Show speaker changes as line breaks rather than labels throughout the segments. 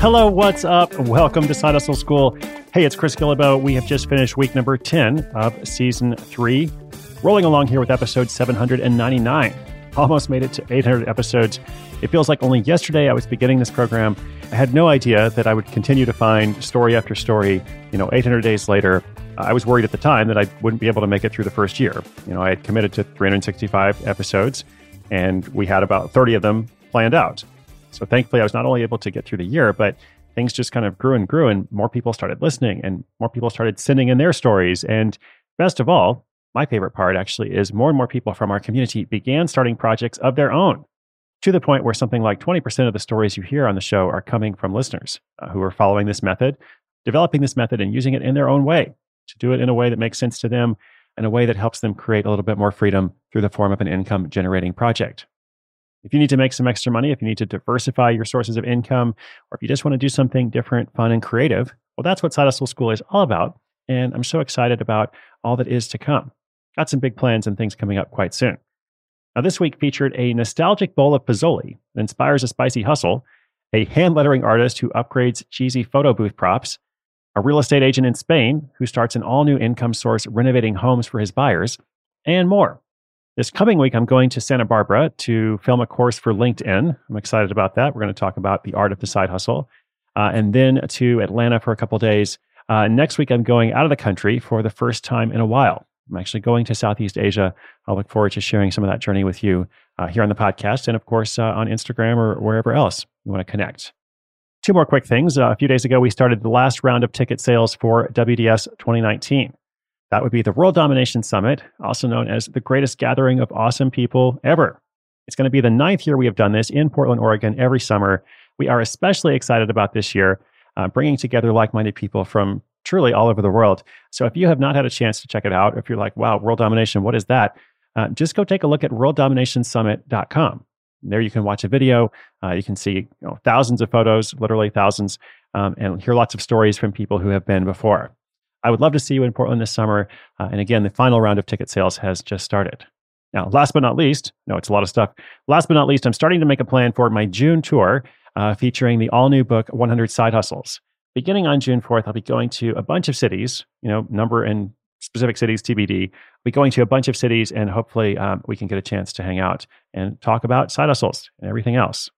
Hello, what's up? Welcome to Side Hustle School. Hey, it's Chris Guillebeau. We have just finished week number 10 of season 3, rolling along here with episode 799. Almost made it to 800 episodes. It feels like only yesterday I was beginning this program. I had no idea that I would continue to find story after story, 800 days later. I was worried at the time that I wouldn't be able to make it through the first year. I had committed to 365 episodes, and we had about 30 of them planned out. So thankfully, I was not only able to get through the year, but things just kind of grew and grew, and more people started listening, and more people started sending in their stories. And best of all, my favorite part actually is more and more people from our community began starting projects of their own, to the point where something like 20% of the stories you hear on the show are coming from listeners who are following this method, developing this method, and using it in their own way, to do it in a way that makes sense to them, in a way that helps them create a little bit more freedom through the form of an income-generating project. If you need to make some extra money, if you need to diversify your sources of income, or if you just want to do something different, fun, and creative, well, that's what Side Hustle School is all about. And I'm so excited about all that is to come. Got some big plans and things coming up quite soon. Now, this week featured a nostalgic bowl of Pozole that inspires a spicy hustle, a hand lettering artist who upgrades cheesy photo booth props, a real estate agent in Spain who starts an all-new income source renovating homes for his buyers, and more. This coming week, I'm going to Santa Barbara to film a course for LinkedIn. I'm excited about that. We're going to talk about the art of the side hustle. And then to Atlanta for a couple of days. Next week, I'm going out of the country for the first time in a while. I'm actually going to Southeast Asia. I'll look forward to sharing some of that journey with you here on the podcast and, of course, on Instagram or wherever else you want to connect. Two more quick things. A few days ago, we started the last round of ticket sales for WDS 2019. That would be the World Domination Summit, also known as the greatest gathering of awesome people ever. It's going to be the 9th year we have done this in Portland, Oregon, every summer. We are especially excited about this year, bringing together like-minded people from truly all over the world. So if you have not had a chance to check it out, if you're like, wow, World Domination, what is that? Just go take a look at worlddominationsummit.com. There you can watch a video. You can see thousands of photos, literally thousands, and hear lots of stories from people who have been before. I would love to see you in Portland this summer. And again, the final round of ticket sales has just started. Now, last but not least, it's a lot of stuff. Last but not least, I'm starting to make a plan for my June tour featuring the all-new book, 100 Side Hustles. Beginning on June 4th, I'll be going to a bunch of cities, number and specific cities, TBD. I'll be going to a bunch of cities, and hopefully we can get a chance to hang out and talk about side hustles and everything else.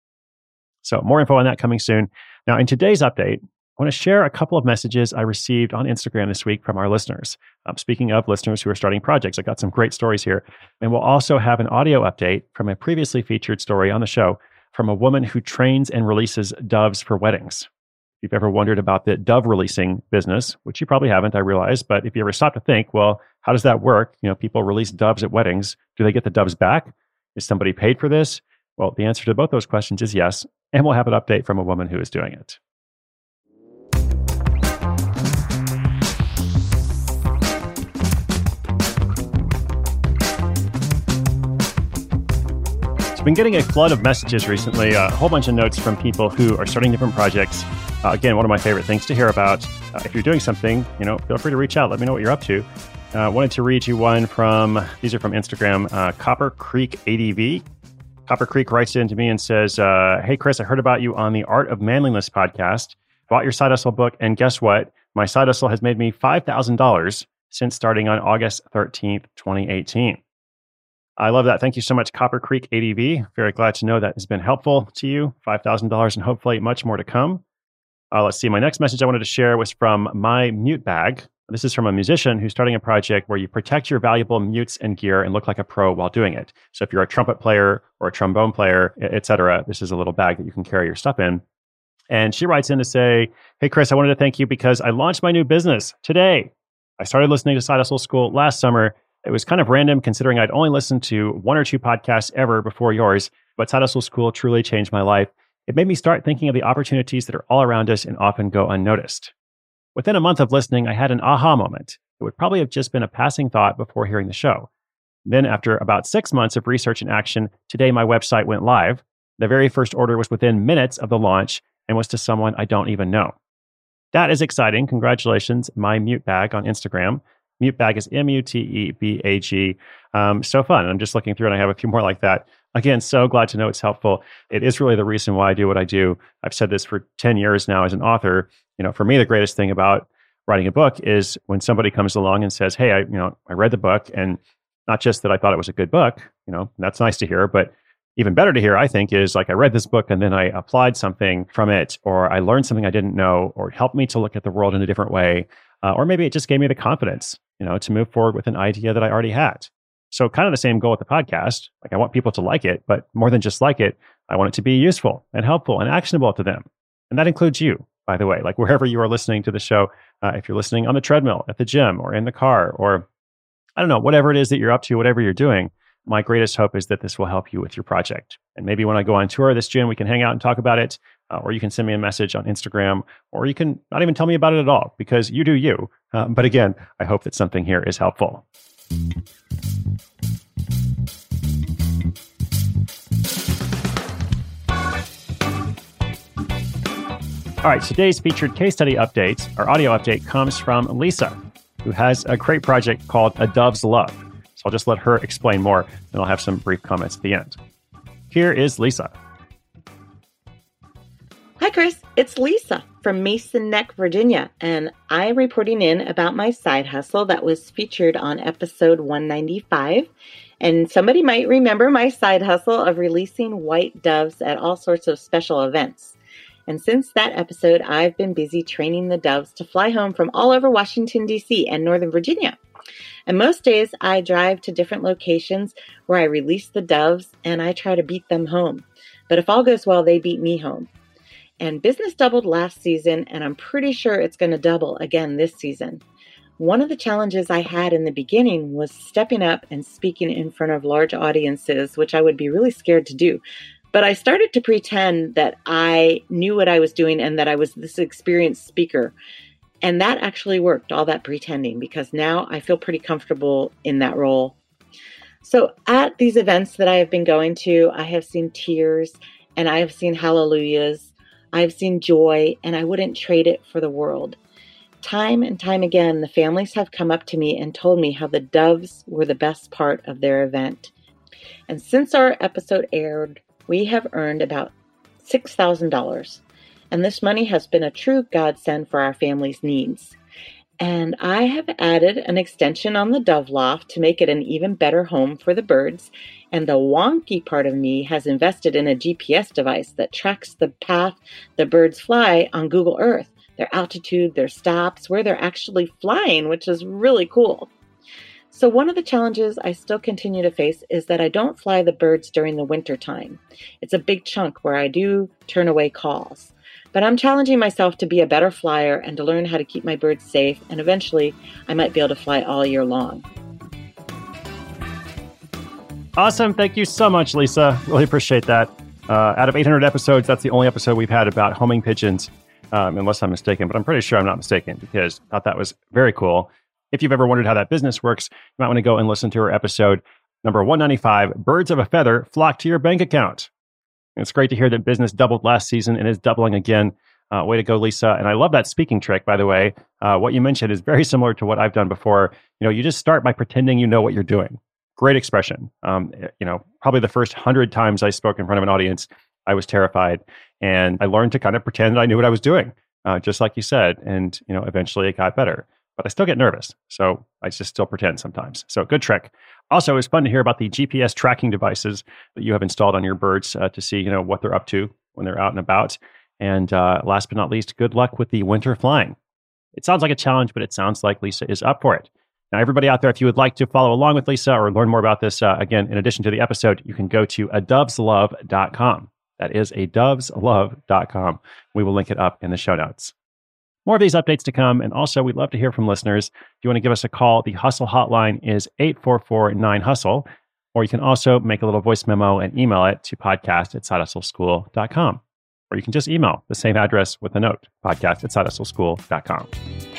So more info on that coming soon. Now, in today's update, I want to share a couple of messages I received on Instagram this week from our listeners. Speaking of listeners who are starting projects, I got some great stories here. And we'll also have an audio update from a previously featured story on the show from a woman who trains and releases doves for weddings. If you've ever wondered about the dove releasing business, which you probably haven't, I realize, but if you ever stop to think, well, how does that work? People release doves at weddings. Do they get the doves back? Is somebody paid for this? Well, the answer to both those questions is yes. And we'll have an update from a woman who is doing it. Been getting a flood of messages recently, a whole bunch of notes from people who are starting different projects. Again, one of my favorite things to hear about. If you're doing something, feel free to reach out. Let me know what you're up to. Wanted to read you one these are from Instagram, Copper Creek ADV. Copper Creek writes in to me and says, hey, Chris, I heard about you on the Art of Manliness podcast. Bought your side hustle book, and guess what? My side hustle has made me $5,000 since starting on August 13th, 2018. I love that. Thank you so much, Copper Creek ADV. Very glad to know that has been helpful to you. $5,000 and hopefully much more to come. Let's see. My next message I wanted to share was from My Mute Bag. This is from a musician who's starting a project where you protect your valuable mutes and gear and look like a pro while doing it. So if you're a trumpet player or a trombone player, etc., this is a little bag that you can carry your stuff in. And she writes in to say, hey, Chris, I wanted to thank you because I launched my new business today. I started listening to Side Hustle School last summer. It was kind of random considering I'd only listened to 1 or 2 podcasts ever before yours, but Side Hustle School truly changed my life. It made me start thinking of the opportunities that are all around us and often go unnoticed. Within a month of listening, I had an aha moment. It would probably have just been a passing thought before hearing the show. Then after about 6 months of research and action, today my website went live. The very first order was within minutes of the launch and was to someone I don't even know. That is exciting. Congratulations, My Mute Bag on Instagram. Mute Bag is MUTEBAG. So fun. I'm just looking through and I have a few more like that. Again, so glad to know it's helpful. It is really the reason why I do what I do. I've said this for 10 years now as an author. For me, the greatest thing about writing a book is when somebody comes along and says, hey, I read the book, and not just that I thought it was a good book, that's nice to hear, but even better to hear, I think, is like I read this book and then I applied something from it, or I learned something I didn't know, or it helped me to look at the world in a different way. Or maybe it just gave me the confidence, to move forward with an idea that I already had. So kind of the same goal with the podcast. Like I want people to like it, but more than just like it, I want it to be useful and helpful and actionable to them. And that includes you, by the way, like wherever you are listening to the show, if you're listening on the treadmill, at the gym, or in the car, or I don't know, whatever it is that you're up to, whatever you're doing, my greatest hope is that this will help you with your project. And maybe when I go on tour this June, we can hang out and talk about it, or you can send me a message on Instagram, or you can not even tell me about it at all, because you do you. But again, I hope that something here is helpful. All right, today's featured case study update, our audio update, comes from Lisa, who has a great project called A Dove's Love. So I'll just let her explain more, and I'll have some brief comments at the end. Here is Lisa.
Hi, Chris. It's Lisa from Mason Neck, Virginia, and I'm reporting in about my side hustle that was featured on episode 195. And somebody might remember my side hustle of releasing white doves at all sorts of special events. And since that episode, I've been busy training the doves to fly home from all over Washington, D.C. and Northern Virginia. And most days I drive to different locations where I release the doves and I try to beat them home. But if all goes well, they beat me home. And business doubled last season, and I'm pretty sure it's going to double again this season. One of the challenges I had in the beginning was stepping up and speaking in front of large audiences, which I would be really scared to do. But I started to pretend that I knew what I was doing and that I was this experienced speaker. And that actually worked, all that pretending, because now I feel pretty comfortable in that role. So at these events that I have been going to, I have seen tears and I have seen hallelujahs. I've seen joy, and I wouldn't trade it for the world. Time and time again, the families have come up to me and told me how the doves were the best part of their event. And since our episode aired, we have earned about $6,000. And this money has been a true godsend for our family's needs. And I have added an extension on the Dove Loft to make it an even better home for the birds. And the wonky part of me has invested in a GPS device that tracks the path the birds fly on Google Earth, their altitude, their stops, where they're actually flying, which is really cool. So one of the challenges I still continue to face is that I don't fly the birds during the winter time. It's a big chunk where I do turn away calls. But I'm challenging myself to be a better flyer and to learn how to keep my birds safe, and eventually I might be able to fly all year long.
Awesome. Thank you so much, Lisa. Really appreciate that. Out of 800 episodes, that's the only episode we've had about homing pigeons, unless I'm mistaken, but I'm pretty sure I'm not mistaken because I thought that was very cool. If you've ever wondered how that business works, you might want to go and listen to our episode number 195, Birds of a Feather Flock to Your Bank Account. It's great to hear that business doubled last season and is doubling again. Way to go, Lisa. And I love that speaking trick, by the way. What you mentioned is very similar to what I've done before. You just start by pretending you know what you're doing. Great expression. Probably the first 100 times I spoke in front of an audience, I was terrified. And I learned to kind of pretend I knew what I was doing, just like you said. And, eventually it got better. But I still get nervous. So I just still pretend sometimes. So good trick. Also, it was fun to hear about the GPS tracking devices that you have installed on your birds to see, what they're up to when they're out and about. And last but not least, good luck with the winter flying. It sounds like a challenge, but it sounds like Lisa is up for it. Now, everybody out there, if you would like to follow along with Lisa or learn more about this, again, in addition to the episode, you can go to adoveslove.com. That is adoveslove.com. We will link it up in the show notes. More of these updates to come, and also we'd love to hear from listeners. If you want to give us a call, the Hustle hotline is 844-9HUSTLE, or you can also make a little voice memo and email it to podcast@sidehustleschool.com, or you can just email the same address with a note, podcast@sidehustleschool.com.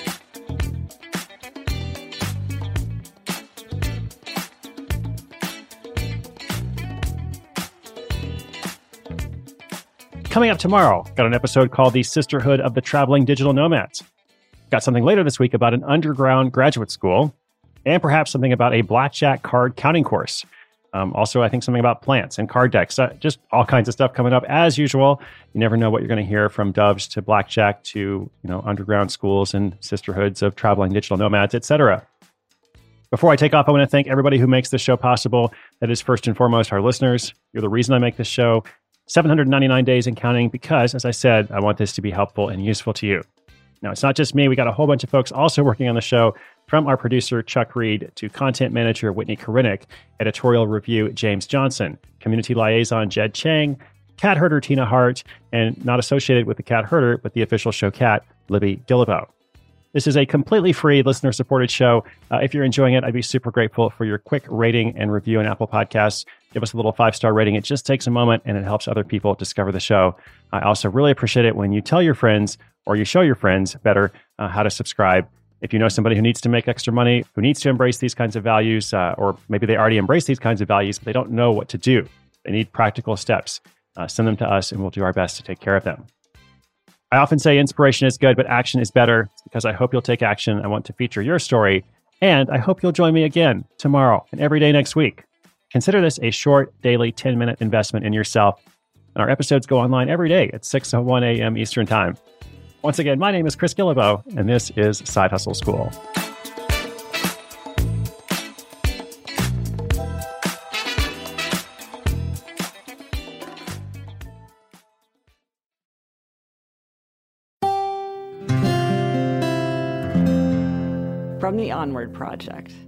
Coming up tomorrow, got an episode called The Sisterhood of the Traveling Digital Nomads. Got something later this week about an underground graduate school, and perhaps something about a blackjack card counting course. Also, I think something about plants and card decks, just all kinds of stuff coming up as usual. You never know what you're going to hear, from doves to blackjack to underground schools and sisterhoods of traveling digital nomads, etc. Before I take off, I want to thank everybody who makes this show possible. That is first and foremost our listeners. You're the reason I make this show. 799 days and counting, because, as I said, I want this to be helpful and useful to you. Now, it's not just me. We got a whole bunch of folks also working on the show, from our producer, Chuck Reed, to content manager, Whitney Korinek, editorial review, James Johnson, community liaison, Jed Chang, cat herder, Tina Hart, and not associated with the cat herder, but the official show cat, Libby Guillebeau. This is a completely free, listener-supported show. If you're enjoying it, I'd be super grateful for your quick rating and review on Apple Podcasts. Give us a little 5-star rating. It just takes a moment, and it helps other people discover the show. I also really appreciate it when you tell your friends, or you show your friends, better, how to subscribe. If you know somebody who needs to make extra money, who needs to embrace these kinds of values, or maybe they already embrace these kinds of values, but they don't know what to do, they need practical steps, send them to us, and we'll do our best to take care of them. I often say inspiration is good, but action is better. It's because I hope you'll take action. I want to feature your story, and I hope you'll join me again tomorrow and every day next week. Consider this a short, daily, 10-minute investment in yourself. And our episodes go online every day at 6:01 a.m. Eastern Time. Once again, my name is Chris Guillebeau, and this is Side Hustle School.
From the Onward Project.